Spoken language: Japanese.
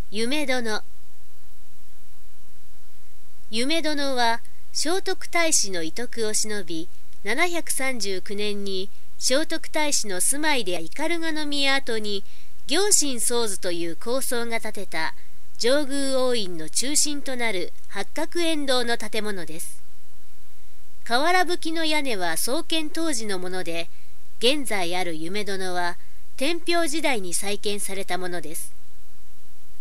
夢殿。夢殿は聖徳太子の遺徳を忍び、739年に聖徳太子の住まいで斑鳩宮跡に行信僧図という高僧が建てた上宮王院の中心となる八角円堂の建物です。瓦葺きの屋根は創建当時のもので、現在ある夢殿は天平時代に再建されたものです。